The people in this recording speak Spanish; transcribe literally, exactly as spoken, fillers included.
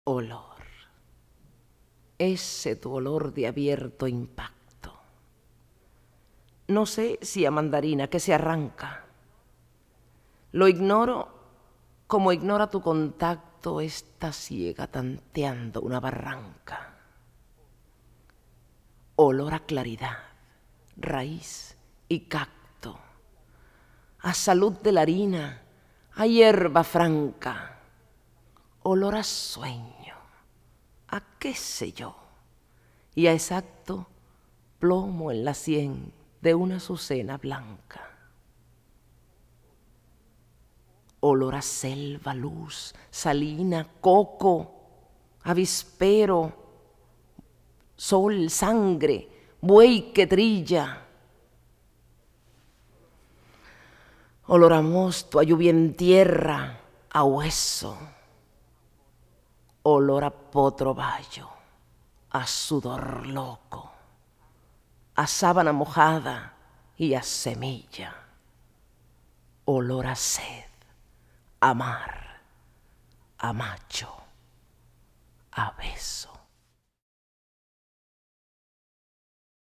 olor. Ese tu olor de abierto impacto. No sé si a mandarina que se arranca. Lo ignoro como ignora tu contacto esta ciega tanteando una barranca. Olor a claridad, raíz y cacto, a salud de la harina, a hierba franca, olor a sueño, a qué sé yo, y a exacto plomo en la sien de una azucena blanca. Olor a selva, luz, salina, coco, avispero, sol, sangre, buey que trilla. Olor a mosto, a lluvia en tierra, a hueso. Olor a potro bayo, a sudor loco, a sábana mojada y a semilla. Olor a sed, a mar, a macho, a beso.